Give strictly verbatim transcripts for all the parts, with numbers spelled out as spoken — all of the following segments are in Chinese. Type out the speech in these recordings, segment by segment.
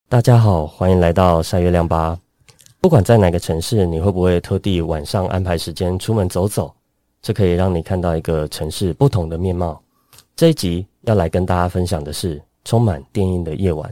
大家好，欢迎来到晒月亮吧。不管在哪个城市，你会不会特地晚上安排时间出门走走？这可以让你看到一个城市不同的面貌。这一集要来跟大家分享的是充满电音的夜晚。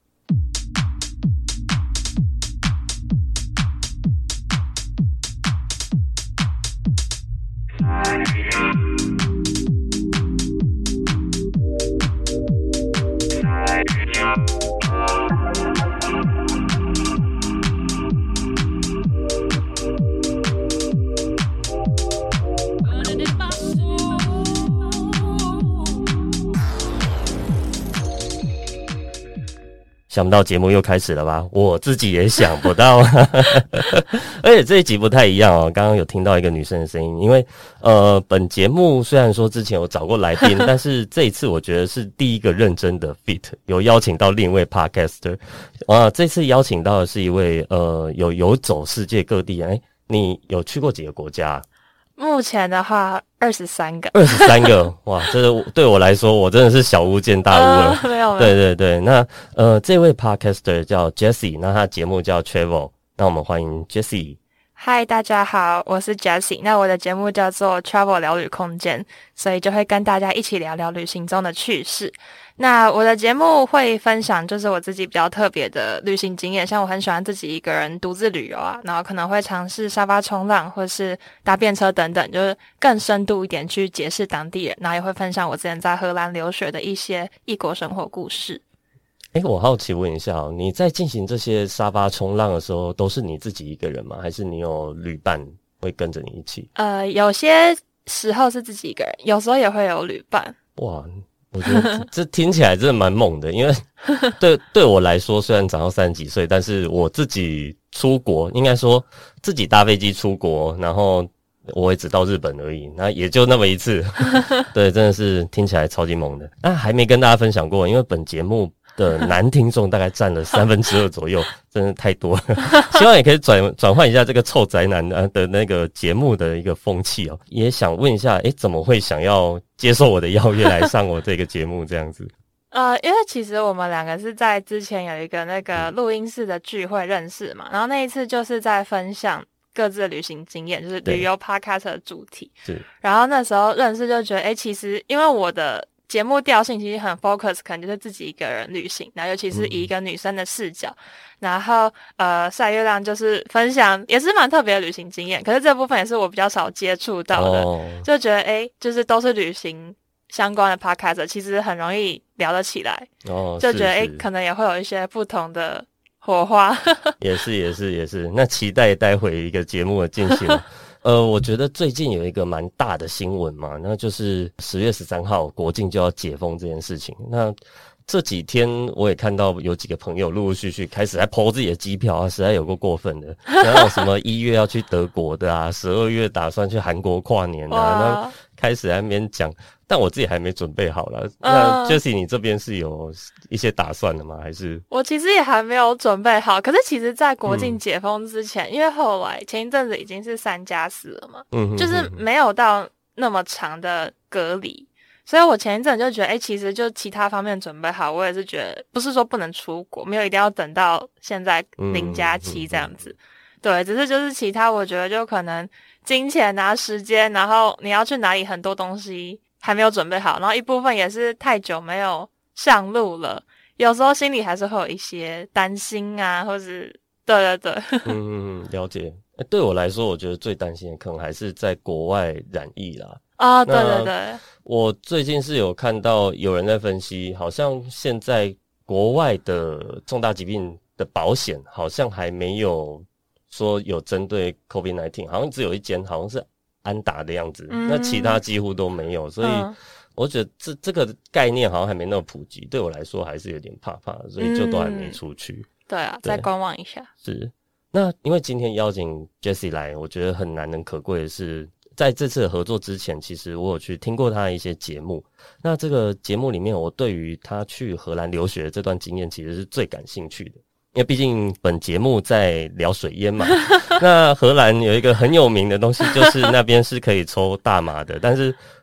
想不到节目又开始了吧？我自己也想不到而且这一集不太一样哦，刚刚有听到一个女生的声音，因为呃，本节目虽然说之前有找过来宾但是这一次我觉得是第一个认真的 feat， 有邀请到另一位 podcaster 啊，这次邀请到的是一位呃有游走世界各地。哎，你有去过几个国家？ 目前的话二十三个二十三个哇，这对我来说我真的是小巫见大巫了、 呃、没有对对对，那呃这位 podcaster 叫 Jessie， 那他节目叫 Travel， 那我们欢迎 Jessie。 嗨，大家好，我是 Jessie， 那我的节目叫做 Travel 聊旅空间，所以就会跟大家一起聊聊旅行中的趣事。那我的节目会分享就是我自己比较特别的旅行经验，像我很喜欢自己一个人独自旅游啊，然后可能会尝试沙发冲浪或是搭便车等等，就是更深度一点去结识当地人，然后也会分享我之前在荷兰留学的一些异国生活故事。 诶，我好奇问一下哦，你在进行这些沙发冲浪的时候都是你自己一个人吗？还是你有旅伴会跟着你一起？ 呃，有些时候是自己一个人，有时候也会有旅伴。 哇，我觉得这听起来真的蛮猛的，因为对对我来说，虽然长到三十几岁，但是我自己出国，应该说自己搭飞机出国，然后我也只到日本而已，那也就那么一次。对，真的是听起来超级猛的。那还没跟大家分享过，因为本节目的男听众大概占了三分之二左右，真的太多了。希望也可以转转换一下这个臭宅男的那个节目的一个风气哦。也想问一下，诶，怎么会想要接受我的邀约来上我这个节目这样子？ 呃，因为其实我们两个是在之前有一个那个录音室的聚会认识嘛，然后那一次就是在分享各自的旅行经验，就是旅游 podcast 的主题。是，然后那时候认识就觉得，诶，其实因为我的节目调性其实很 focus， 可能就是自己一个人旅行，然后尤其是以一个女生的视角，嗯、然后呃晒月亮就是分享也是蛮特别的旅行经验，可是这部分也是我比较少接触到的，哦、就觉得诶就是都是旅行相关的 podcast， 其实很容易聊得起来，哦、就觉得诶可能也会有一些不同的火花。 也是也是也是，那期待待会一个节目的进行。呃，我觉得最近有一个蛮大的新闻嘛，那就是十月十三号国境就要解封这件事情。那这几天我也看到有几个朋友陆陆续续开始在 po 自己的机票啊，实在有够过分的。然后什么一月要去德国的啊，十二月打算去韩国跨年的啊，那开始在那边讲，但我自己还没准备好了。那 Jessie 你这边是有一些打算的吗？还是我其实也还没有准备好。可是其实在国境解封之前、嗯、因为后来前一阵子已经是三加四了嘛，嗯哼哼哼，就是没有到那么长的隔离，所以我前一阵就觉得诶其实就其他方面准备好，我也是觉得不是说不能出国，没有一定要等到现在零加七这样子、嗯、对，只是就是其他我觉得就可能金钱啊时间，然后你要去哪里很多东西还没有准备好，然后一部分也是太久没有上路了，有时候心里还是会有一些担心啊，或是对对对嗯，了解、欸、对我来说我觉得最担心的可能还是在国外染疫啦。 哦，对对对， 我最近是有看到有人在分析，好像现在国外的重大疾病的保险好像还没有说有针对 COVID 十九， 好像只有一间好像是安达的样子、嗯、那其他几乎都没有，所以我觉得这这个概念好像还没那么普及，对我来说还是有点怕怕，所以就都还没出去、嗯、 对啊，再观望一下。 是，那因为今天邀请 Jessie 来，我觉得很难能可贵的是在这次的合作之前，其实我有去听过他的一些节目，那这个节目里面我对于他去荷兰留学的这段经验其实是最感兴趣的，因为毕竟本节目在聊水烟嘛那荷兰有一个很有名的东西，就是那边是可以抽大麻的但是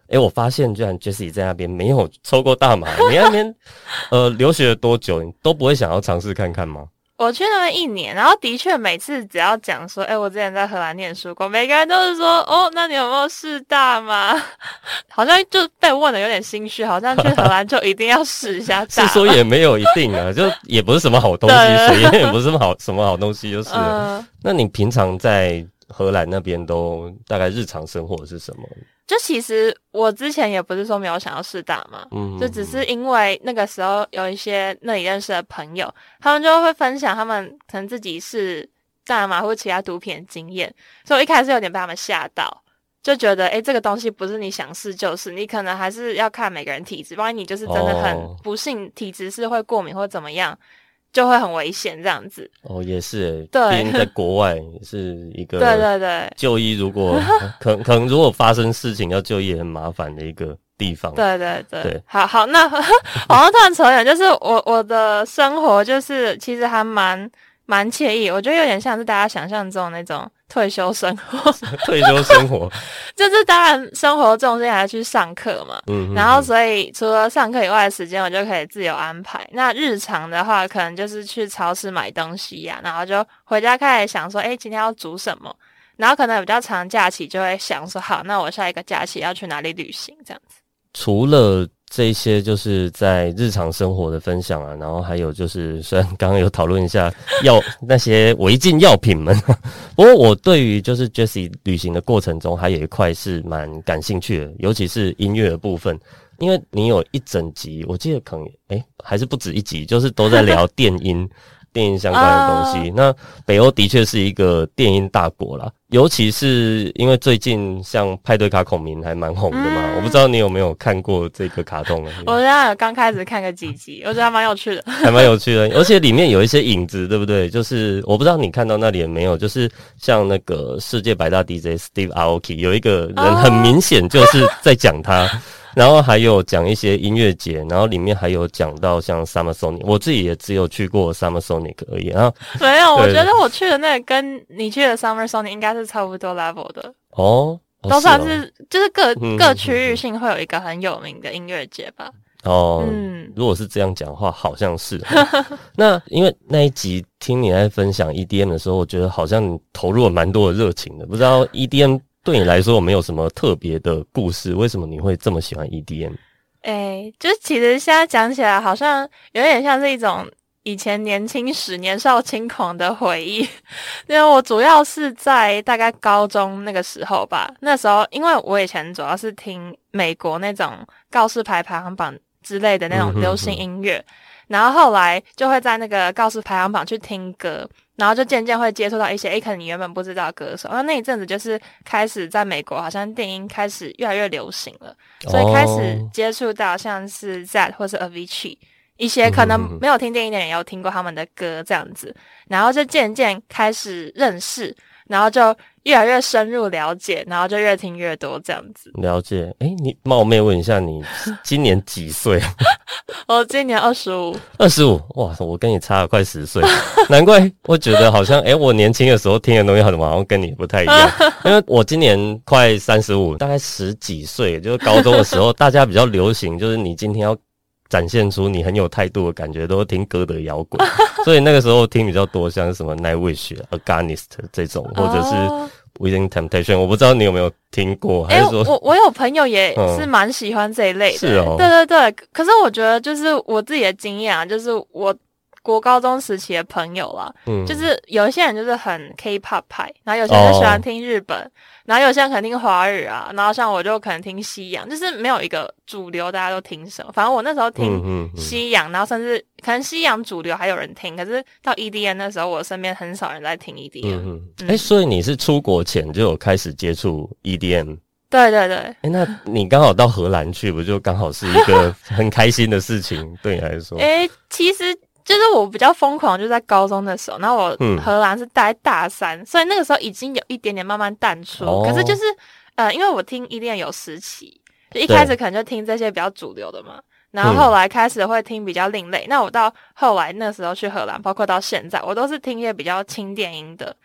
诶，我发现居然 Jessie 在那边没有抽过大麻，你那边呃留学了多久，你都不会想要尝试看看吗？ 我去那边一年，然后的确每次只要讲说，哎、欸，我之前在荷兰念书过，每个人都是说，哦，那你有没有试大麻？好像就被问的有点心虚，好像去荷兰就一定要试一下大麻。 是说也没有一定啊，就也不是什么好东西，水烟也不是什么好什么好东西，就是了、呃。那你平常在荷兰那边都大概日常生活是什么？ 就其实我之前也不是说没有想要试大麻，嗯，就只是因为那个时候有一些那里认识的朋友，他们就会分享他们可能自己是大麻或其他毒品的经验，所以我一开始有点被他们吓到，就觉得诶这个东西不是你想试就是，你可能还是要看每个人体质，万一你就是真的很不幸体质是会过敏或怎么样，就会很危险这样子。 哦，也是， 对， 毕竟在国外也是一个， 对对对， 就医如果可可能如果发生事情要就医很麻烦的一个地方。 对对 对, 对，好好，那好像突然扯远，就是我我的生活就是其实还蛮蛮惬意，我觉得有点像是大家想象中的那种退休生活。 退休生活就是当然生活重心还是去上课嘛，嗯，然后所以除了上课以外的时间我就可以自由安排。那日常的话可能就是去超市买东西呀、啊，然后就回家开始想说诶今天要煮什么，然后可能比较长假期就会想说好，那我下一个假期要去哪里旅行这样子。 除了这些就是在日常生活的分享啊，然后还有就是虽然刚刚有讨论一下药那些违禁药品们，不过我对于就是 Jessie 旅行的过程中还有一块是蛮感兴趣的，尤其是音乐的部分，因为你有一整集，我记得可能诶还是不止一集，就是都在聊电音电音相关的东西。uh... 那北欧的确是一个电音大国啦，尤其是因为最近像派对卡孔明还蛮红的嘛、嗯，我不知道你有没有看过这个卡通啊？ 我现在有刚开始看个几集，我觉得还蛮有趣的， 还蛮有趣的，而且里面有一些影子，对不对？就是我不知道你看到那里有没有，就是像那个世界百大 D J Steve Aoki 有一个人很明显就是在讲他。Oh. 然后还有讲一些音乐节，然后里面还有讲到像 Summer Sonic， 我自己也只有去过 Summer Sonic 而已。然后没有，我觉得我去的那个跟你去的 Summer Sonic 应该是差不多 level 的哦，哦都算是、哦、就是各、 嗯、 各区域性会有一个很有名的音乐节吧。 哦，嗯，如果是这样讲的话，好像是。那因为那一集听你在分享 E D M 的时候，我觉得好像你投入了蛮多的热情的，不知道 E D M。对你来说有没有什么特别的故事？为什么你会这么喜欢 E D M？ 诶，就是其实现在讲起来好像有点像是一种以前年轻时年少轻狂的回忆。因为我主要是在大概高中那个时候吧，那时候因为我以前主要是听美国那种告示牌排行榜之类的那种流行音乐、嗯、然后后来就会在那个告示排行榜去听歌，然后就渐渐会接触到一些诶可能你原本不知道的歌手。那那一阵子就是开始在美国好像电音开始越来越流行了，所以开始接触到像是 Zedd 或是 Avicii 一些可能没有听电音的人也有听过他们的歌这样子，然后就渐渐开始认识，然后就越来越深入了解，然后就越听越多这样子。 了解。诶，你冒昧问一下，你今年几岁？ 我今年二十五。 二十五，哇，我跟你差了快十岁，难怪我觉得好像，诶，我年轻的时候听的东西好像跟你不太一样，因为我今年快三十五，大概十几岁，就是高中的时候，大家比较流行，就是你今天要展现出你很有态度的感觉，都听歌德摇滚，所以那个时候听比较多，像是什么 Nightwish、Agonist 这种，或者是 Within Temptation， 我不知道你有没有听过，还是说， 欸、我我有朋友也是蛮喜欢这一类的、 嗯，是哦， 对对对。可是我觉得就是我自己的经验啊，就是我国高中时期的朋友啦，嗯，就是有一些人就是很 K-pop 派，然后有些人就喜欢听日本，哦、然后有些人可能听华语啊，然后像我就可能听西洋，就是没有一个主流大家都听什么。反正我那时候听西洋，嗯嗯嗯，然后甚至可能西洋主流还有人听，可是到 E D M 那时候，我身边很少人在听 E D M。嗯嗯， 哎、嗯欸，所以你是出国前就有开始接触 E D M？ 对对对。 哎、欸，那你刚好到荷兰去，不就刚好是一个很开心的事情？对你来说？ 哎、欸，其实。就是我比较疯狂，就在高中的时候，然后我荷兰是待大三、嗯，所以那个时候已经有一点点慢慢淡出。哦、可是就是呃，因为我听 E D M 有时期，就一开始可能就听这些比较主流的嘛，然后后来开始会听比较另类。嗯、那我到后来那时候去荷兰，包括到现在，我都是听一些比较轻电音的。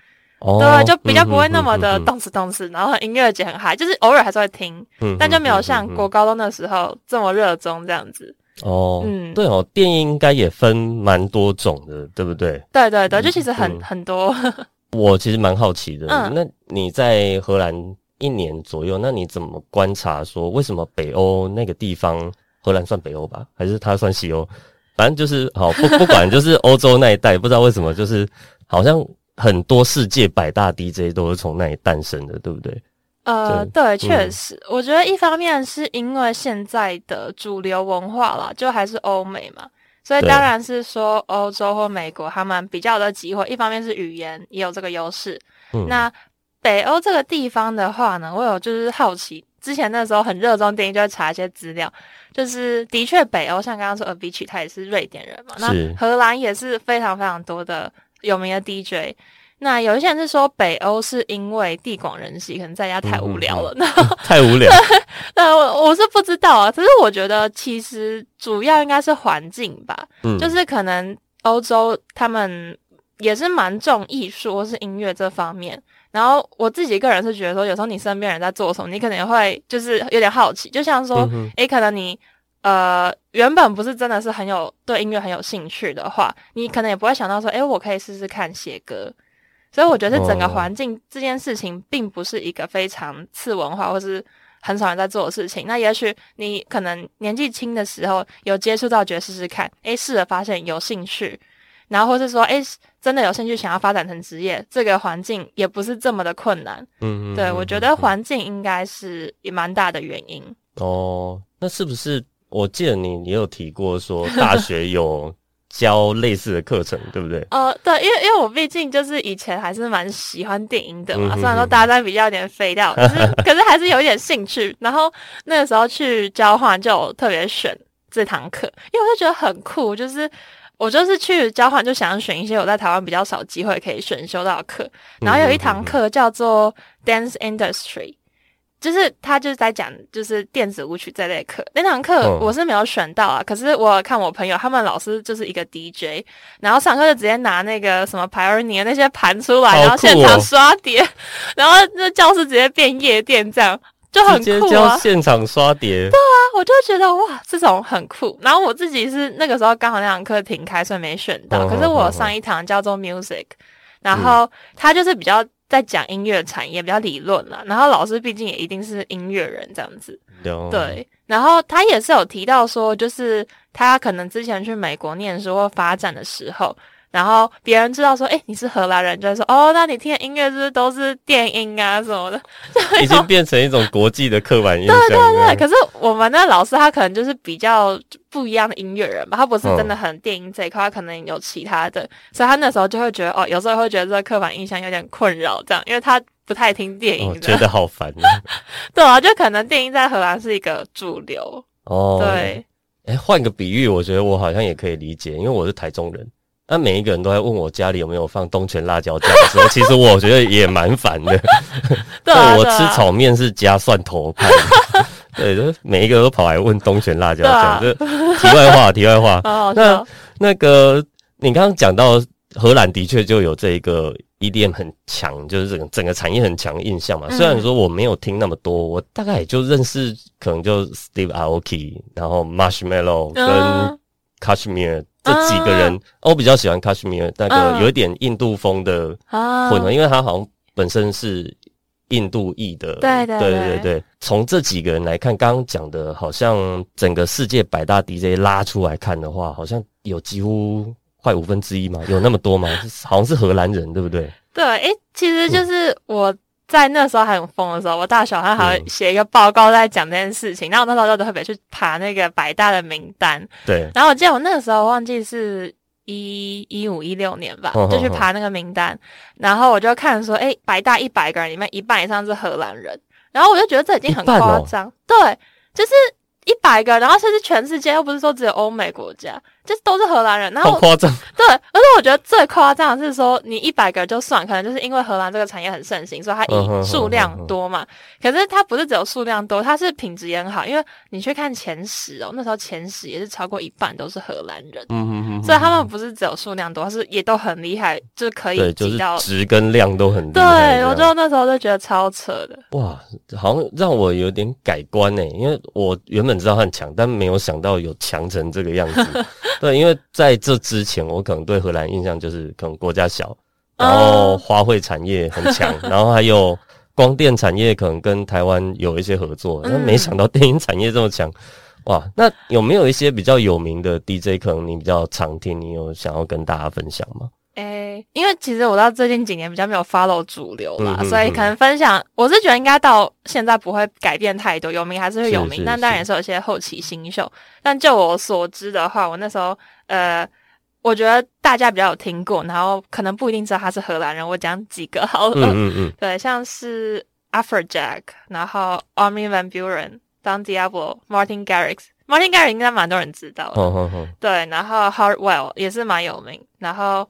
哦， 对，就比较不会那么的动次动次，然后音乐节很嗨，就是偶尔还是会听，嗯，但就没有像国高中的时候这么热衷这样子。 哦，嗯，对哦，电音应该也分蛮多种的，对不对？ 对对对，就其实很、嗯、很多。 我其实蛮好奇的，嗯，那你在荷兰一年左右，那你怎么观察说为什么北欧那个地方，荷兰算北欧吧，还是它算西欧？反正就是好不不管，就是欧洲那一带，不知道为什么就是好像很多世界百大 D J 都是从那里诞生的，对不对？ 呃，对，确实、嗯，我觉得一方面是因为现在的主流文化啦，就还是欧美嘛，所以当然是说欧洲或美国他们比较的机会，一方面是语言也有这个优势。嗯，那北欧这个地方的话呢，我有就是好奇，之前那时候很热衷电影，就会查一些资料，就是的确北欧像刚刚说 Avicii 他也是瑞典人嘛，那荷兰也是非常非常多的有名的 D J。那有一些人是说北欧是因为地广人稀，可能在家太无聊了，嗯嗯、太无聊。 那我我是不知道啊，可是我觉得其实主要应该是环境吧，嗯，就是可能欧洲他们也是蛮重艺术或是音乐这方面。然后我自己个人是觉得说，有时候你身边人在做什么，你可能也会就是有点好奇，就像说，诶、嗯，可能你呃原本不是真的是很有对音乐很有兴趣的话，你可能也不会想到说，诶，我可以试试看写歌。所以我觉得整个环境这件事情并不是一个非常次文化或是很少人在做的事情。那也许你可能年纪轻的时候有接触到，觉得试试看，诶，试了发现有兴趣，然后或是说，诶，真的有兴趣想要发展成职业，这个环境也不是这么的困难。嗯嗯，对，我觉得环境应该是也蛮大的原因。 哦，那是不是我记得你也有提过说大学有教类似的课程，对不对？ 呃，对，因为因为我毕竟就是以前还是蛮喜欢电音的嘛，嗯、虽然说大家比较有点飞掉，可是可是还是有一点兴趣。然后那个时候去交换，就有特别选这堂课，因为我就觉得很酷，就是我就是去交换就想要选一些我在台湾比较少机会可以选修到的课。然后有一堂课叫做 Dance Industry。就是他就是在讲就是电子舞曲这类课，那堂课我是没有选到啊、嗯，可是我看我朋友他们老师就是一个 D J， 然后上课就直接拿那个什么 Pioneer 那些盘出来，然后现场刷碟，然后那教室直接变夜店，这样就很酷啊！直接教现场刷碟， 对啊，我就觉得哇，这种很酷。然后我自己是那个时候刚好那堂课停开，所以没选到。嗯、可是我有上一堂叫做 Music，、嗯、然后他就是比较在讲音乐产业比较理论啦，然后老师毕竟也一定是音乐人这样子，对。然后他也是有提到说，就是他可能之前去美国念书或发展的时候，然后别人知道说，诶，你是荷兰人，就会说，哦，那你听的音乐是不是都是电音啊什么的？ 已经变成一种国际的刻板印象。 对对对，可是我们那老师他可能就是比较不一样的音乐人吧，他不是真的很电音这一块，他可能有其他的，所以他那时候就会觉得，哦，有时候会觉得这个刻板印象有点困扰，这样，因为他不太听电音的、 哦，觉得好烦。 对啊，就可能电音在荷兰是一个主流。哦，对。 诶，换个比喻，我觉得我好像也可以理解，因为我是台中人。那每一个人都在问我家里有没有放东泉辣椒酱的时候，其实我觉得也蛮烦的。 对啊， 我吃炒面是加蒜头派的。对，就是每一个都跑来问东泉辣椒酱。这、啊、题外话，题外话。 好好那那个你刚刚讲到荷兰的确就有这一个 E D M 很强，就是整个整个产业很强的印象嘛。虽然说我没有听那么多，我大概也就认识可能就 Steve Aoki， 然后 Marshmello 跟 Kashmir。这几个人，啊、我比较喜欢 Kashmir 那个有一点印度风的混合，啊、因为他好像本身是印度裔的。 对对对对对。从这几个人来看，刚刚讲的，好像整个世界百大 D J 拉出来看的话，好像有几乎快五分之一嘛，有那么多吗？好像是荷兰人，对不对？ 对，诶，其实就是我。在那时候还很疯的时候，我大学好像还会写一个报告在讲这件事情，嗯、然后我那时候就特别去爬那个百大的名单。 对。 然后我记得我那个时候忘记是一一五一六年吧，哦、就去爬那个名单，哦、然后我就看说，诶，百大一百个人里面一半以上是荷兰人，然后我就觉得这已经很夸张。哦、对，就是一百个，然后甚至全世界又不是说只有欧美国家， 就都是荷兰人。然后好夸张。 对，而且我觉得最夸张的是说，你一百个就算，可能就是因为荷兰这个产业很盛行，所以它以数量多嘛。可是它不是只有数量多，它是品质也很好。因为你去看前十哦，那时候前十也是超过一半都是荷兰人，嗯哼哼，所以他们不是只有数量多，是也都很厉害，就可以挤到、 就是、质跟量都很厉害。 对，我就那时候就觉得超扯的。 哇，好像让我有点改观诶，因为我原本知道他很强，但没有想到有强成这个样子。对，因为在这之前，我可能对荷兰印象就是可能国家小，然后花卉产业很强，然后还有光电产业可能跟台湾有一些合作，但没想到电音产业这么强。哇，那有没有一些比较有名的 D J 可能你比较常听，你有想要跟大家分享吗？ 诶、欸，因为其实我到最近几年比较没有 follow 主流啦，嗯、所以可能分享，我是觉得应该到现在不会改变太多，有名还是会有名，但当然也是有些后起新秀。但就我所知的话，我那时候呃，我觉得大家比较有听过，然后可能不一定知道他是荷兰人，我讲几个好了。嗯嗯嗯，对，像是 Afrojack， 然后 Armin van Buuren、Don Diablo、Martin Garrix。Martin Garrix 应该蛮多人知道的， oh, oh, oh. 对，然后 Hardwell 也是蛮有名，然后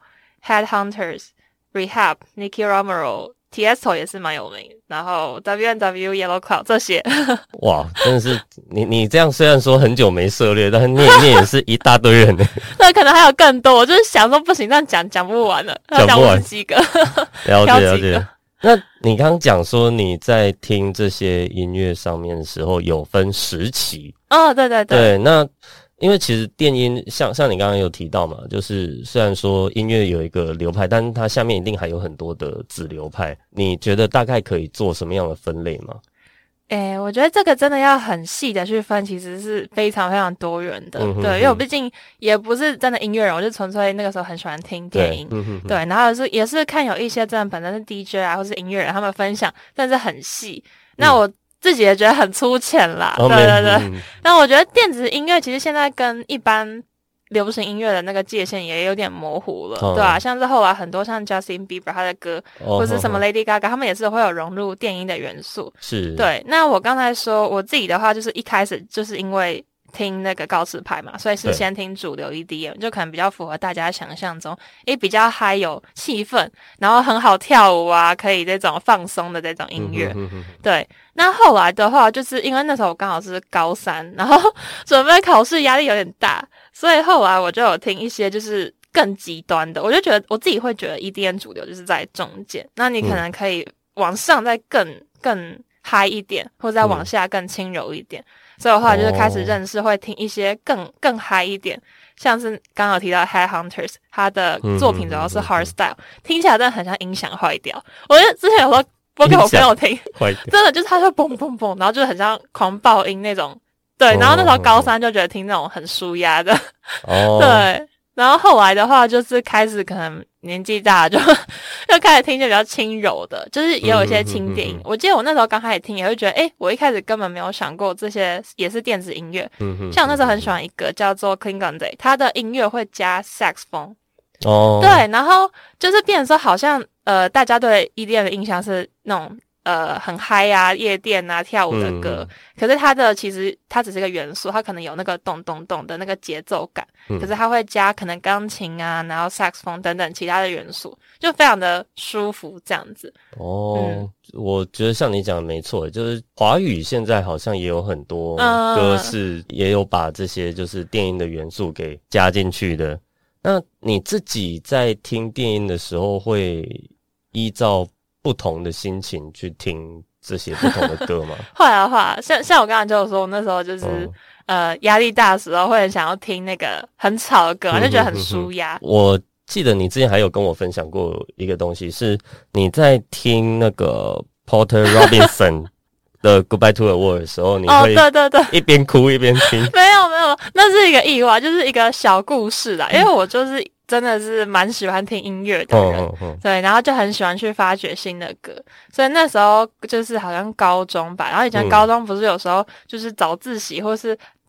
Headhunters、Rehab、Nicky Romero、Tiesto 也是蛮有名，然后 W N W、Yellow Cloud 这些。 哇，真的是你你这样虽然说很久没涉猎，但是念一念也是一大堆人呢。 对，可能还有更多，我就是想说不行，这样讲讲不完了， 讲不完几个。 了解了解。那你刚刚讲说你在听这些音乐上面的时候有分时期哦，对对对， 对，那因为其实电音像像你刚刚有提到嘛，就是虽然说音乐有一个流派，但是它下面一定还有很多的子流派，你觉得大概可以做什么样的分类吗？ 诶、欸，我觉得这个真的要很细的去分，其实是非常非常多元的。嗯、对，因为我毕竟也不是真的音乐人，我就纯粹那个时候很喜欢听电音。对，嗯、对然后是也是看有一些真的本身是 D J 啊，或是音乐人，他们分享，但是很细。那我自己也觉得很粗浅啦。嗯、对对对。嗯、但我觉得电子音乐其实现在跟一般流行音乐的那个界限也有点模糊了，哦、对吧、啊？像是后来很多像 Justin Bieber 他的歌，哦、或是什么 Lady Gaga，、哦、他们也是会有融入电音的元素。 是， 对。那我刚才说我自己的话，就是一开始就是因为听那个告示牌嘛，所以是先听主流 E D M， 就可能比较符合大家想象中，诶比较嗨有气氛，然后很好跳舞啊，可以这种放松的这种音乐。嗯、哼哼哼对。那后来的话，就是因为那时候我刚好是高三，然后准备考试，压力有点大。所以后来我就有听一些就是更极端的，我就觉得我自己会觉得 E D M 主流就是在中间，那你可能可以往上再更更嗨一点，或者再往下更轻柔一点。嗯、所以我后来就是开始认識会听一些更更嗨一点，像是刚刚有提到 Headhunters， 他的作品主要是 Hardstyle， 听起来真的很像音响坏掉。我就之前有时候播给我朋友听，真的就是他说嘣嘣嘣，然后就很像狂爆音那种。对，然后那时候高三就觉得听那种很舒压的，哦，对，然后后来的话就是开始可能年纪大了就就开始听一些比较轻柔的，就是也有一些轻电音。嗯、我记得我那时候刚开始听也会觉得，诶，我一开始根本没有想过这些也是电子音乐。嗯、像我那时候很喜欢一个叫做 Klingon Day， 他的音乐会加 saxophone。哦，对，然后就是变成说好像呃大家对 E D M 的印象是那种。呃，很嗨啊，夜店啊，跳舞的歌，嗯、可是它的其实它只是一个元素，它可能有那个咚咚咚的那个节奏感，嗯、可是它会加可能钢琴啊，然后萨克斯风等等其他的元素，就非常的舒服这样子。 哦，嗯、我觉得像你讲的没错，就是华语现在好像也有很多歌是也有把这些就是电音的元素给加进去的。那你自己在听电音的时候会依照不同的心情去听这些不同的歌吗？ 会啊会啊，像像我刚才就有说，我那时候就是、嗯、呃压力大的时候，会很想要听那个很吵的歌，嗯、就觉得很舒压。 我记得你之前还有跟我分享过一个东西，是你在听那个 Porter Robinson 的 Goodbye to the World 的时候，你会哦对对对一边哭一边听。 没有没有，那是一个意外，就是一个小故事啦，因为我就是。真的是蛮喜欢听音乐的人，哦哦哦对，然后就很喜欢去发掘新的歌，所以那时候就是好像高中吧，然后以前高中不是有时候就是早自习或是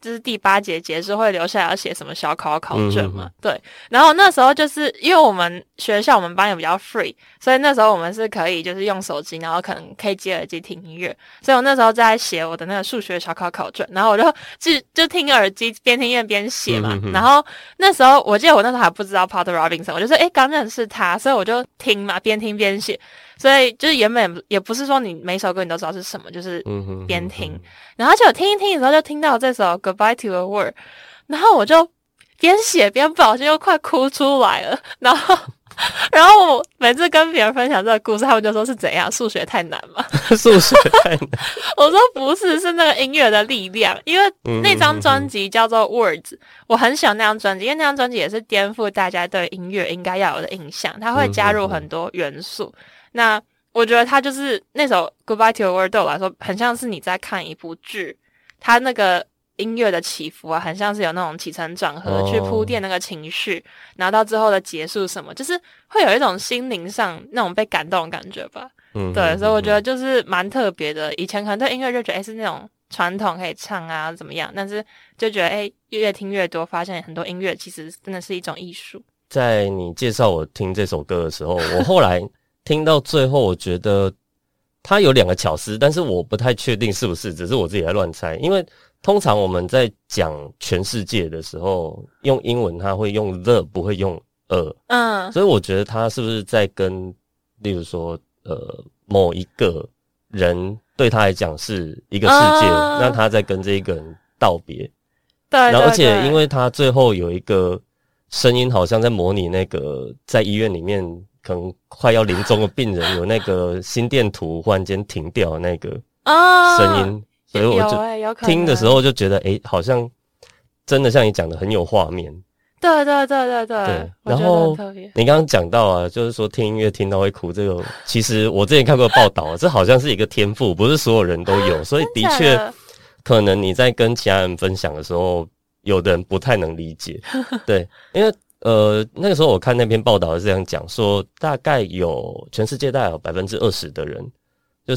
就是第八节结束会留下来要写什么小考考卷嘛、嗯、对，然后那时候就是因为我们学校我们班也比较 free， 所以那时候我们是可以就是用手机，然后可能可以接耳机听音乐，所以我那时候在写我的那个数学小考考卷，然后我就就就听耳机边听音乐边写嘛、嗯、然后那时候我记得我那时候还不知道 Porter Robinson， 我就说诶刚认识他，所以我就听嘛边听边写，所以就是原本也不是说你每首歌你都知道是什么，就是边听、嗯、然后就听一听的时候就听到这首 Goodbye to a World， 然后我就边写边不小心又快哭出来了，然后然后我每次跟别人分享这个故事，他们就说是怎样数学太难嘛数学太难我说不是，是那个音乐的力量，因为那张专辑叫做 Words， 我很喜欢那张专辑，因为那张专辑也是颠覆大家对音乐应该要有的印象，它会加入很多元素，那我觉得它就是那首 Goodbye to a World 对我来说很像是你在看一部剧，它那个音乐的起伏啊，很像是有那种起承转合、oh. 去铺垫那个情绪，然后到最后的结束什么，就是会有一种心灵上那种被感动的感觉吧。嗯，对，所以我觉得就是蛮特别的。以前可能对音乐就觉得诶是那种传统可以唱啊怎么样，但是就觉得诶越听越多，发现很多音乐其实真的是一种艺术。 在你介绍我听这首歌的时候，我后来听到最后，我觉得它有两个巧思，但是我不太确定是不是，只是我自己在乱猜，因为通常我们在讲全世界的时候，用英文它会用 the 不会用 a， 嗯，所以我觉得他是不是在跟，例如说，呃，某一个人对他来讲是一个世界，嗯、那他在跟这一个人道别， 对， 然后而且因为他最后有一个声音，好像在模拟那个在医院里面可能快要临终的病人有那个心电图忽然间停掉的那个声音。嗯所以我就听的时候就觉得，诶、欸，好像真的像你讲的很有画面。 对对对对对。 对，然后你刚刚讲到啊，就是说听音乐听到会哭，这个其实我之前看过报道、啊，这好像是一个天赋，不是所有人都有，所以的确可能你在跟其他人分享的时候，有的人不太能理解。对，因为呃那个时候我看那篇报道是这样讲，说大概有全世界大概有百分之二十的人就是。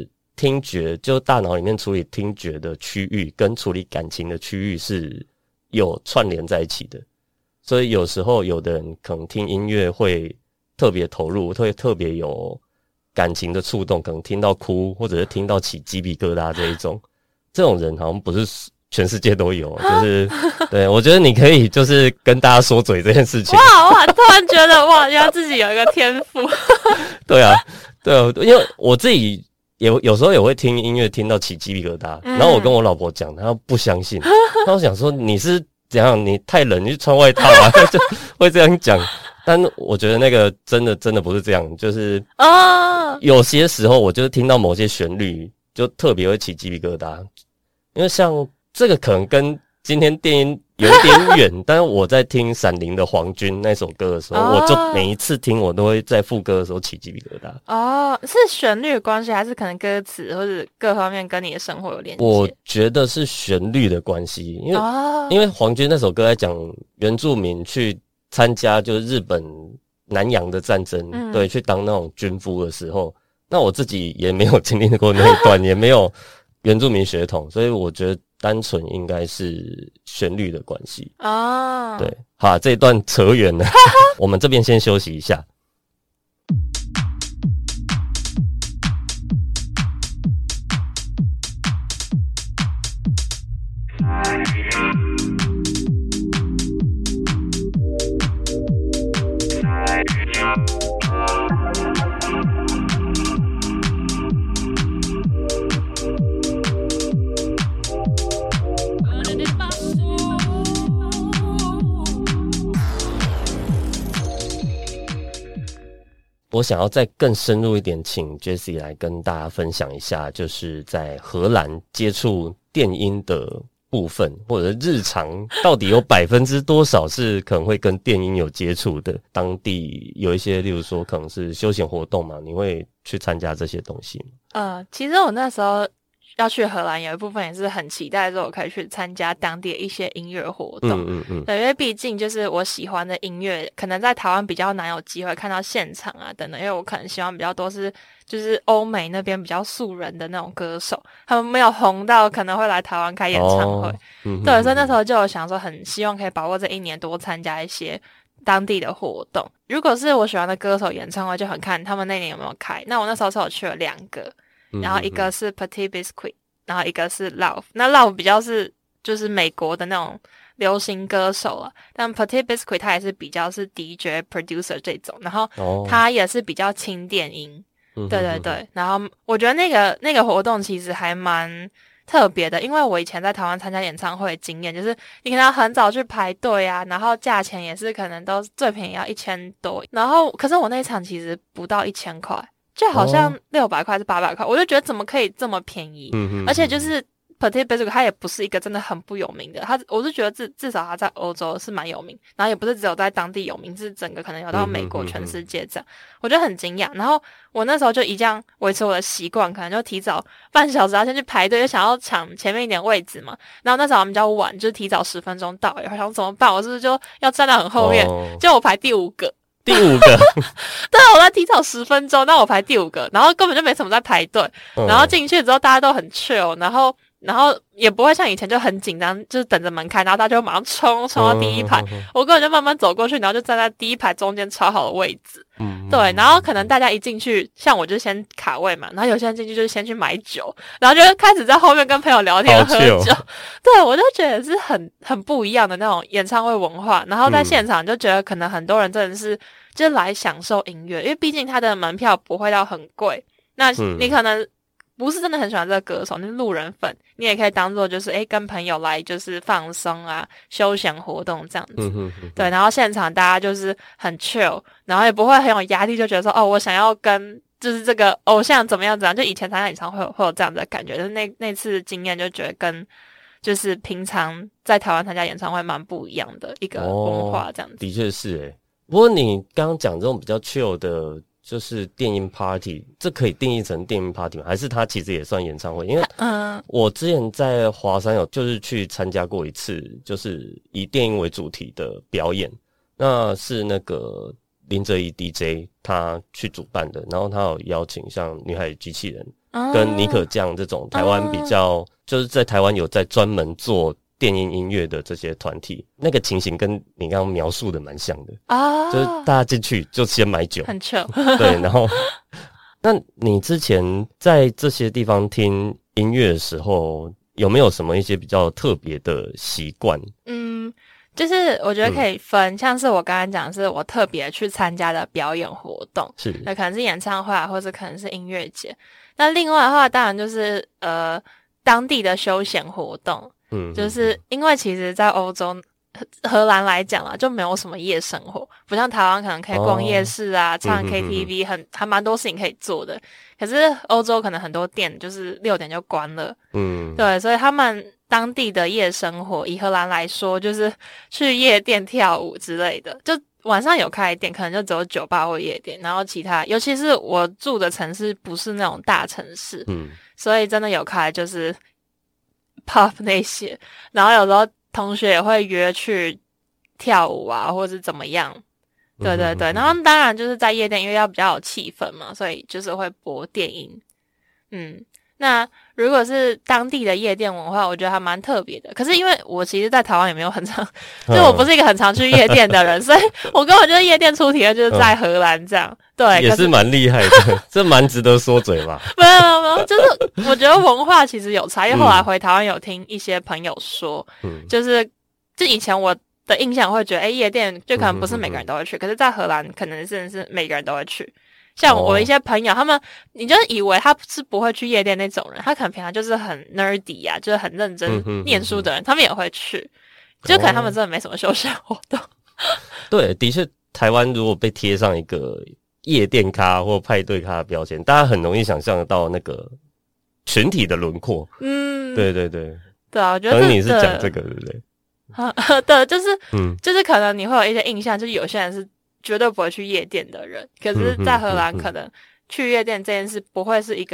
听觉就大脑里面处理听觉的区域跟处理感情的区域是有串联在一起的，所以有时候有的人可能听音乐会特别投入，会特别有感情的触动，可能听到哭或者是听到起鸡皮疙瘩这一种，这种人好像不是全世界都有，就是对我觉得你可以就是跟大家说嘴这件事情。 哇哇，突然觉得哇，原来自己有一个天赋。 对啊，对啊，因为我自己。有有时候也会听音乐听到起鸡皮疙瘩、嗯、然后我跟我老婆讲，她不相信，她想说你是怎样，你太冷你去穿外套啊就会这样讲，但我觉得那个真的真的不是这样，就是啊，有些时候我就是听到某些旋律就特别会起鸡皮疙瘩，因为像这个可能跟今天电音有一点远但是我在听闪灵的黄军那首歌的时候、哦、我就每一次听我都会在副歌的时候起鸡皮疙瘩。 哦，是旋律的关系还是可能歌词或者各方面跟你的生活有连接？ 我觉得是旋律的关系，因为、哦、因为黄军那首歌在讲原住民去参加就是日本南洋的战争、嗯、对，去当那种军夫的时候，那我自己也没有经历过那一段也没有原住民血统，所以我觉得单纯应该是旋律的关系哦。对，好，这一段扯远了，我们这边先休息一下。我想要再更深入一点，请 Jessie 来跟大家分享一下，就是在荷兰接触电音的部分，或者日常到底有百分之多少是可能会跟电音有接触的？当地有一些，例如说可能是休闲活动嘛，你会去参加这些东西吗？ 呃，其实我那时候要去荷兰，有一部分也是很期待说我可以去参加当地的一些音乐活动。嗯嗯嗯。对，因为毕竟就是我喜欢的音乐，可能在台湾比较难有机会看到现场啊等等，因为我可能喜欢比较多是就是欧美那边比较素人的那种歌手，他们没有红到可能会来台湾开演唱会。哦嗯、对，所以那时候就有想说，很希望可以把握这一年多参加一些当地的活动。如果是我喜欢的歌手演唱会，就很看他们那年有没有开。那我那时候是有去了两个，然后一个是 Petit Biscuit， 然后一个是 Love。那 Love 比较是就是美国的那种流行歌手啊，但 Petit Biscuit 他也是比较是 D J producer 这种，然后他也是比较轻电音。哦、对对对，然后我觉得那个那个活动其实还蛮特别的，因为我以前在台湾参加演唱会的经验，就是你可能要很早去排队啊，然后价钱也是可能都最便宜要一千多，然后可是我那一场其实不到一千块，就好像六百块是八百块，我就觉得怎么可以这么便宜，嗯、而且就是Petit Biscuit 他也不是一个真的很不有名的，他我是觉得至至少他在欧洲是蛮有名，然后也不是只有在当地有名，是整个可能有到美国全世界这样，我觉得很惊讶。然后我那时候就一这样维持我的习惯，可能就提早半小时要先去排队，就想要抢前面一点位置嘛。然后那时候我们比较晚，就是提早十分钟到，我想怎么办？我是不是就要站到很后面？哦、结果我排第五个。 第五个， 对，我在提早十分钟，但我排第五个，然后根本就没什么在排队，嗯、然后进去之后大家都很 chill， 然后然后也不会像以前就很紧张，就是等着门开，然后大家就马上冲冲到第一排，嗯、我根本就慢慢走过去，然后就站在第一排中间超好的位置，嗯、对，然后可能大家一进去，像我就先卡位嘛，然后有些人进去就是先去买酒，然后就开始在后面跟朋友聊天喝酒，对，我就觉得是很很不一样的那种演唱会文化，然后在现场就觉得可能很多人真的是就是来享受音乐，因为毕竟他的门票不会到很贵，那你可能不是真的很喜欢这个歌手，你是路人粉，你也可以当做就是诶跟朋友来就是放松啊休闲活动这样子，嗯、哼哼对，然后现场大家就是很 chill， 然后也不会很有压力，就觉得说哦我想要跟就是这个偶像怎么样怎样，就以前参加演唱会会有这样的感觉，就是那那次经验就觉得跟就是平常在台湾参加演唱会蛮不一样的一个文化这样子，哦、 的确是诶。不过你刚刚讲这种比较 chill 的就是电音 party， 这可以定义成电音 party 吗？还是它其实也算演唱会？因为我之前在华山有就是去参加过一次，就是以电音为主题的表演，那是那个林哲仪 D J 他去主办的，然后他有邀请像女孩机器人跟尼可酱这种台湾比较就是在台湾有在专门做电音音乐的这些团体，那个情形跟你刚刚描述的蛮像的啊，就是大家进去就先买酒， 很 chill， 对，然后，那你之前在这些地方听音乐的时候，有没有什么一些比较特别的习惯？ 嗯，就是我觉得可以分，嗯、像是我刚刚讲，是我特别去参加的表演活动，是，那可能是演唱会啊，或者可能是音乐节。那另外的话，当然就是呃当地的休闲活动。嗯，就是因为其实在欧洲荷兰来讲啊，就没有什么夜生活，不像台湾可能可以逛夜市啊，哦、唱 K T V， 很还蛮多事情可以做的。可是欧洲可能很多店就是六点就关了，嗯，对，所以他们当地的夜生活，以荷兰来说，就是去夜店跳舞之类的，就晚上有开店，可能就只有酒吧或夜店，然后其他，尤其是我住的城市不是那种大城市，嗯，所以真的有开就是。pub 那些，然后有时候同学也会约去跳舞啊，或者是怎么样，对对对，然后当然就是在夜店，因为要比较有气氛嘛，所以就是会播电音，嗯，那如果是当地的夜店文化，我觉得还蛮特别的。可是因为我其实在台湾也没有很常，就我不是一个很常去夜店的人，所以我根本就是夜店初体验就是在荷兰这样。对， 也是蛮厉害的，这蛮值得说嘴吧？ 没有没有没有，就是我觉得文化其实有差，因为后来回台湾有听一些朋友说，嗯、就是就以前我的印象会觉得，哎、欸，夜店就可能不是每个人都会去，嗯、可是在荷兰可能真的是每个人都会去。像我一些朋友，他们你就以为他是不会去夜店那种人，他可能平常就是很 nerdy 啊，就是很认真念书的人，他们也会去，就可能他们真的没什么休闲活动。 对，的确，台湾如果被贴上一个夜店咖或派对咖的标签，大家很容易想象得到那个群体的轮廓。嗯，对对对， 对啊，我觉得可能你是讲这个，对不对？ 对，就是，嗯，就是可能你会有一些印象，就是有些人是绝对不会去夜店的人，可是在荷兰可能去夜店这件事不会是一个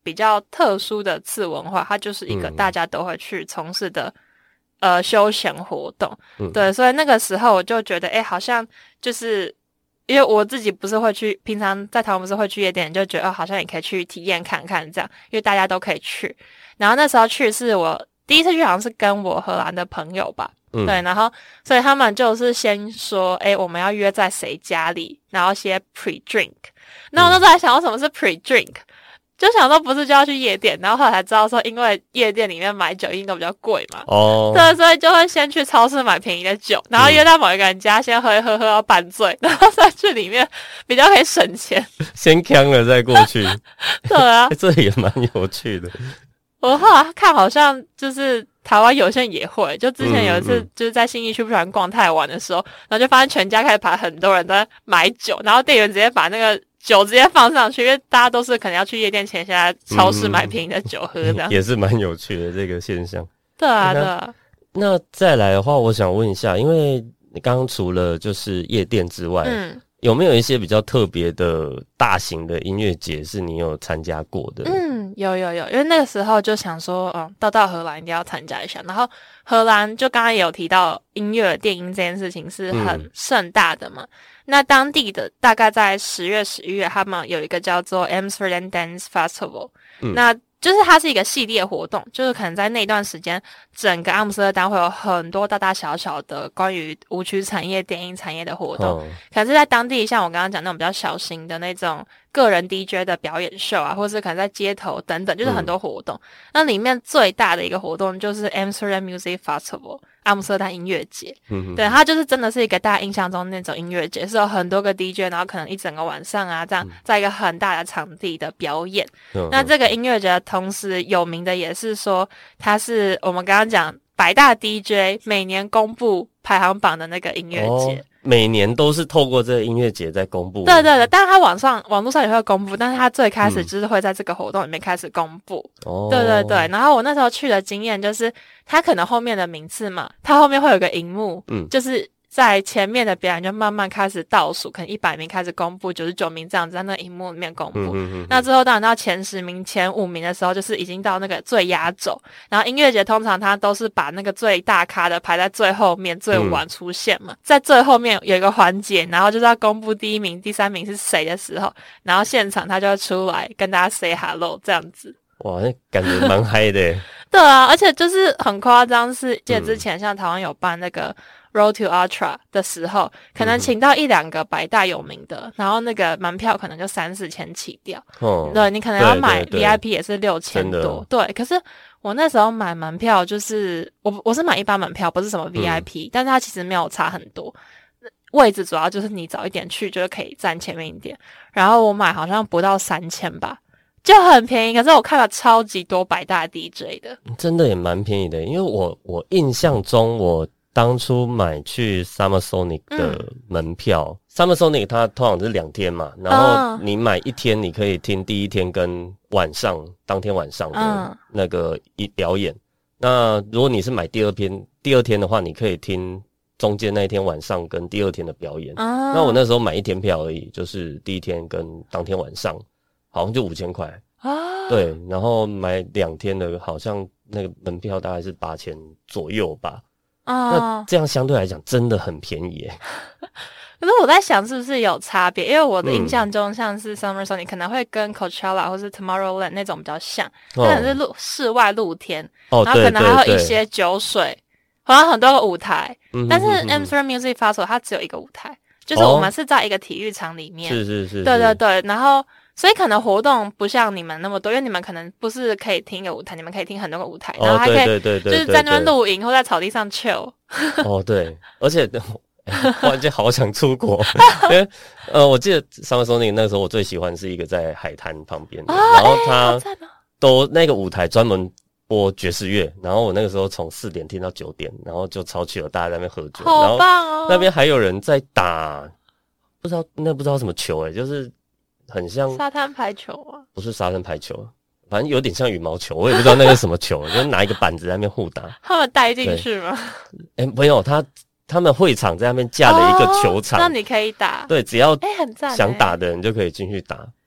比较特殊的次文化，它就是一个大家都会去从事的、嗯、呃休闲活动、嗯、对，所以那个时候我就觉得诶好像就是因为我自己不是会去平常在台湾不是会去夜店，就觉得、哦、好像也可以去体验看看这样，因为大家都可以去。然后那时候去是我第一次去好像是跟我荷兰的朋友吧，嗯、对，然后所以他们就是先说诶我们要约在谁家里，然后先 pre drink。那我那时候还想到什么是 pre drink， 就想说不是就要去夜店，然后后来才知道说因为夜店里面买酒一定都比较贵嘛，哦，对，所以就会先去超市买便宜的酒，然后约到某一个人家先喝一喝，喝到半醉，然后再去里面比较可以省钱， 先呛了再过去。 对啊、 欸、这也蛮有趣的。 我后来看好像就是台湾有些人也会，就之前有一次就是在信义区不喜欢逛太晚的时候、嗯嗯、然后就发现全家开始排很多人在买酒，然后店员直接把那个酒直接放上去，因为大家都是可能要去夜店前先在超市买便宜的酒喝这样、 嗯、也是蛮有趣的这个现象。 对啊对啊。 那再来的话我想问一下，因为你刚刚除了就是夜店之外，嗯，有没有一些比较特别的大型的音乐节是你有参加过的？ 嗯，有有有，因为那个时候就想说，嗯，到到荷兰一定要参加一下。然后荷兰就刚刚也有提到音乐电音这件事情是很盛大的嘛。嗯、那当地的大概在十月、十一月，他们有一个叫做 Amsterdam Dance Festival，、嗯、那就是它是一个系列活动，就是可能在那段时间，整个阿姆斯特丹会有很多大大小小的关于舞曲产业、电音产业的活动。哦、可能是在当地，像我刚刚讲那种比较小型的那种个人 D J 的表演秀啊，或是可能在街头等等，就是很多活动。嗯、那里面最大的一个活动就是 Amsterdam Music Festival， 阿姆斯特丹音乐节。嗯、对，它就是真的是一个大家印象中那种音乐节，是有很多个 D J， 然后可能一整个晚上啊，这样在一个很大的场地的表演。嗯、那这个音乐节同时有名的也是说，它是我们刚刚讲百大 D J 每年公布排行榜的那个音乐节。哦， 每年都是透过这个音乐节在公布。 对对对，但是它网上网络上也会公布，但是它最开始就是会在这个活动里面开始公布。哦、嗯，对对对。然后我那时候去的经验就是，它可能后面的名次嘛，它后面会有个荧幕，嗯，就是在前面的表演就慢慢开始倒数，可能一百名开始公布，九十九名这样子在那个荧幕里面公布。嗯嗯嗯，那之后当然到前十名、前五名的时候，就是已经到那个最压轴。然后音乐节通常它都是把那个最大咖的排在最后面，最晚出现嘛。嗯、在最后面有一个环节，然后就是要公布第一名、第三名是谁的时候，然后现场他就会出来跟大家 say hello 这样子。 哇，那感觉蛮嗨的。 对啊，而且就是很夸张，是记得之前像台湾有办那个Road to Ultra 的时候，可能请到一两个百大有名的，嗯、然后那个门票可能就三四千起掉。哦，对，你可能要买 V I P 也是六千多。对，可是我那时候买门票就是我我是买一般门票，不是什么 V I P，嗯、但是它其实没有差很多。位置主要就是你早一点去，就是可以站前面一点。然后我买好像不到三千吧。就很便宜，可是我看了超级多百大 D J 的， 真的也蛮便宜的。因为我我印象中，我当初买去 Summer Sonic 的门票、嗯、，Summer Sonic 它通常是两天嘛，然后你买一天，你可以听第一天跟晚上当天晚上的那个一表演。嗯、那如果你是买第二天，第二天的话，你可以听中间那一天晚上跟第二天的表演。嗯、那我那时候买一天票而已，就是第一天跟当天晚上。好像就五千块啊，对，然后买两天的，好像那个门票大概是八千左右吧。啊，那这样相对来讲真的很便宜耶。 可是我在想是不是有差别，因为我的印象中像是 Summer Sonic 可能会跟 Coachella 或是 Tomorrowland 那种比较像，可能是露室外露天，哦、然后可能还有一些酒水，好像很多个舞台。嗯、但是 Amsterdam Music Festival 它只有一个舞台，就是我们是在一个体育场里面。 是是是， 对对对，然后。所以可能活动不像你们那么多，因为你们可能不是可以听一个舞台，你们可以听很多个舞台，然后还可以就是在那边露营或在草地上 chill。 哦，对，而且突然间好想出国，因为呃，我记得 Summer Sonic 那时候我最喜欢是一个在海滩旁边的，哦、然后他都那个舞台专门播爵士乐，然后我那个时候从四点听到九点，然后就超去了，大家在那边喝酒， 好棒哦！ 然后那边还有人在打，不知道那不知道什么球诶、欸，就是。很像沙滩排球啊， 不是沙滩排球，反正有点像羽毛球，我也不知道那个是什么球，就是拿一个板子在那边互打。 他们带进去吗？ 哎、欸，没有，他他们会场在那边架了一个球场， 哦、那你可以打。 对，只要哎很赞， 想打的人就可以进去打。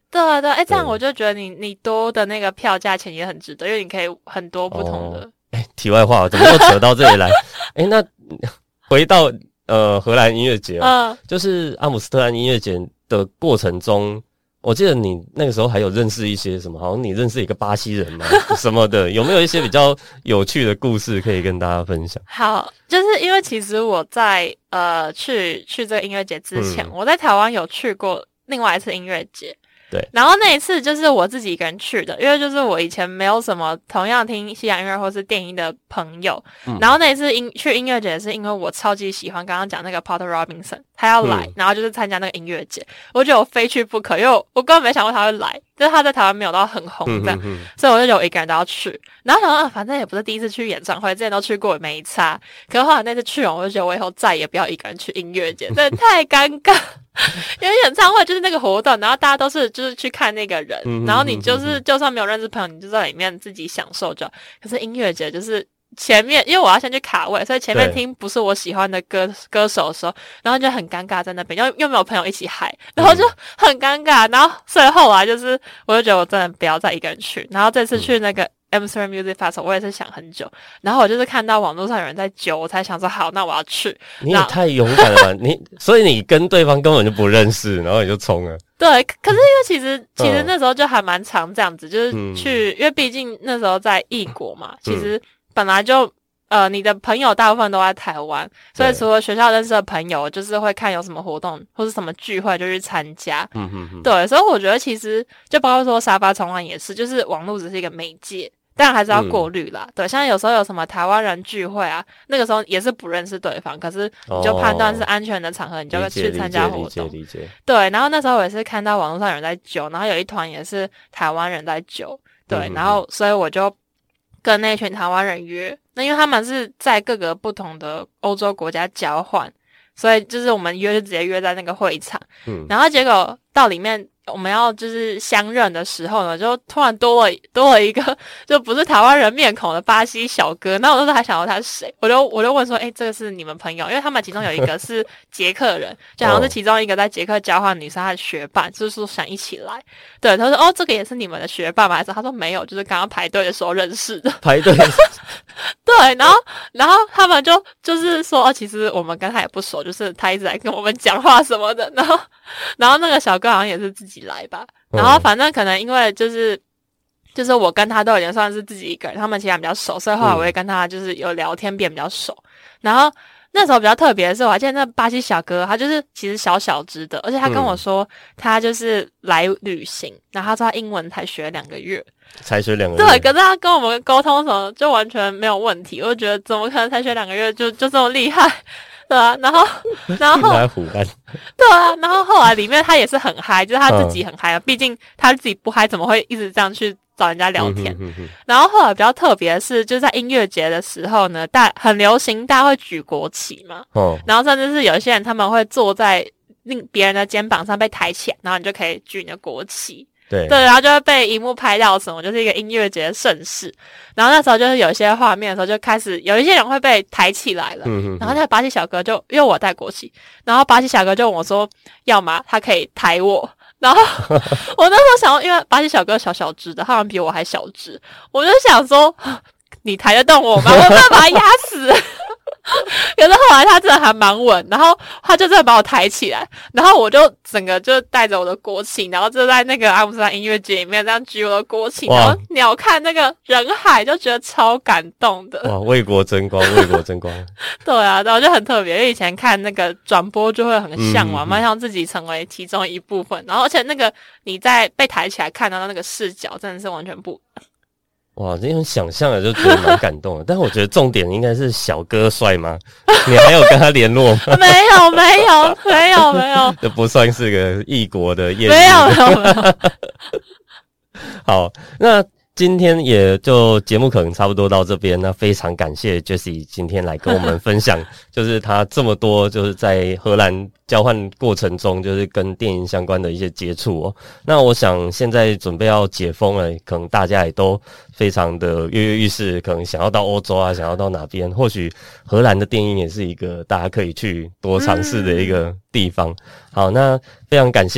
对啊对啊，哎、欸，这样我就觉得你你多的那个票价钱也很值得，因为你可以很多不同的。 哎、哦欸，题外话，怎么又扯到这里来？哎、欸，那回到呃荷兰音乐节哦，嗯，就是阿姆斯特丹音乐节的过程中。我记得你那个时候还有认识一些什么，好像你认识一个巴西人嘛什么的，有没有一些比较有趣的故事可以跟大家分享？ 好，就是因为其实我在呃去去这个音乐节之前，嗯，我在台湾有去过另外一次音乐节。 对， 然后那一次就是我自己一个人去的，因为就是我以前没有什么同样听西洋音乐或是电音的朋友，嗯，然后那一次音去音乐节是因为我超级喜欢刚刚讲那个 Porter Robinson， 他要来，嗯，然后就是参加那个音乐节，我觉得我非去不可，因为 我, 我根本没想过他会来，就是他在台湾没有到很红这样，嗯哼哼，所以我就觉得我一个人都要去，然后想说，啊，反正也不是第一次去演唱会，之前都去过也没差，可是后来那次去完，我就觉得我以后再也不要一个人去音乐节，真的太尴尬。因为演唱会就是那个活动，然后大家都是就是去看那个人，嗯，然后你就是就算没有认识朋友，你就在里面自己享受着。可是音乐节就是前面，因为我要先去卡位，所以前面听不是我喜欢的歌歌手的时候，然后就很尴尬在那边，又又没有朋友一起嗨，然后就很尴尬。然后所以后来就是我就觉得我真的不要再一个人去。然后这次去那个Amsterdam Music Festival， 我也是想很久，然后我就是看到网络上有人在揪，我才想说好，那我要去。 你也太勇敢了吧！你所以你跟对方根本就不认识，然后你就冲了。 对，可是因为其实其实那时候就还蛮常这样子，就是去，嗯，因为毕竟那时候在异国嘛，其实本来就呃你的朋友大部分都在台湾，所以除了学校认识的朋友，就是会看有什么活动或是什么聚会就去参加。嗯哼哼。对，所以我觉得其实就包括说沙发冲浪也是，就是网络只是一个媒介。当然还是要过滤啦，嗯，对，像有时候有什么台湾人聚会啊，那个时候也是不认识对方，可是你就判断是安全的场合，哦，你就会去参加活动。 理解理解理解。 对，然后那时候我也是看到网络上有人在揪，然后有一团也是台湾人在揪，对，嗯，然后所以我就跟那群台湾人约，那因为他们是在各个不同的欧洲国家交换，所以就是我们约就直接约在那个会场，嗯，然后结果到里面。我们要就是相认的时候呢，就突然多了多了一个就不是台湾人面孔的巴西小哥。那我那时候还想到他是谁，我就我就问说，哎、欸，这个是你们朋友？因为他们其中有一个是捷克人，就好像是其中一个在捷克交换女生，她的学伴，就是说想一起来。对，他说哦，这个也是你们的学伴吗？还是他说没有，就是刚刚排队的时候认识的。 排队。 对，然后然后他们就就是说，哦，其实我们跟他也不熟，就是他一直在跟我们讲话什么的。然后然后那个小哥好像也是自己来吧，然后反正可能因为就是就是我跟他都有点算是自己一个人，他们其实比较熟，所以后来我也跟他就是有聊天变比较熟。然后那时候比较特别的是，我还记得那巴西小哥，他就是其实小小只的，而且他跟我说他就是来旅行，然后他说他英文才学两个月， 才学两个月， 对，可是他跟我们沟通什么就完全没有问题，我就觉得怎么可能才学两个月就就这么厉害？对啊，然后，然后，对啊，然后后来里面他也是很嗨，就是他自己很嗨啊，毕竟他自己不嗨，怎么会一直这样去找人家聊天？嗯、哼哼哼然后后来比较特别的是，就是在音乐节的时候呢，大很流行，大家会举国旗嘛，哦，然后甚至是有一些人他们会坐在另别人的肩膀上被抬起来，然后你就可以举你的国旗。 对对，然后就会被荧幕拍到什么，就是一个音乐节的盛事。然后那时候就是有一些画面的时候，就开始有一些人会被抬起来了。嗯、然后那个巴西小哥就因为我带国旗，然后巴西小哥就问我说：“要吗？他可以抬我。”然后我那时候想，因为巴西小哥小小只的，他好像比我还小只，我就想说：“你抬得动我吗？我没有办法把他压死。”可是后来他真的还蛮稳，然后他就真的把我抬起来，然后我就整个就带着我的国旗，然后就在那个阿姆斯特丹音乐节里面这样举我的国旗，然后鸟瞰那个人海，就觉得超感动的。 哇，为国争光，为国争光。 对啊，然后就很特别，因为以前看那个转播就会很向往，蛮、嗯、想自己成为其中一部分。然后而且那个你在被抬起来看到那个视角，真的是完全不一样。 哇，这种想象的就觉得蛮感动的，但是我觉得重点应该是小哥帅吗？你还有跟他联络吗？ 没有，没有，没有，没有， 这不算是个异国的艳遇。 没有，没有，没有。 好，那今天也就节目可能差不多到这边，那非常感谢 Jessie 今天来跟我们分享，就是他这么多就是在荷兰交换过程中，就是跟电影相关的一些接触哦。那我想现在准备要解封了，可能大家也都非常的跃跃欲试，可能想要到欧洲啊，想要到哪边，或许荷兰的电影也是一个大家可以去多尝试的一个地方。嗯、好，那非常感谢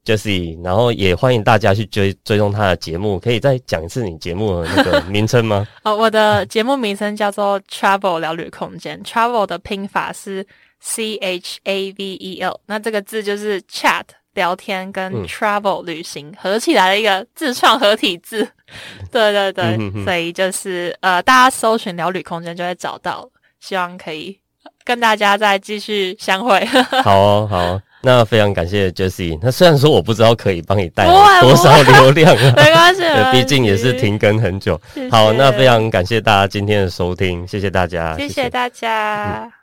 Jessie， 然后也欢迎大家去追追踪他的节目。可以再讲一次你节目的那个名称吗？ 哦，我的节目名称叫做 Travel 聊旅空间 ，Travel 的拼法是 C H A V E L， 那这个字就是 chat 聊天跟 travel 旅行、嗯、合起来的一个自创合体字。对对对、嗯、哼哼所以就是呃，大家搜寻聊旅空间就会找到了，希望可以跟大家再继续相会。 好哦，好哦，那非常感谢 Jessie。那虽然说我不知道可以帮你带来多少流量啊， 没关系， 毕竟也是停更很久。 谢谢。 好，那非常感谢大家今天的收听，谢谢大家， 谢谢大家。嗯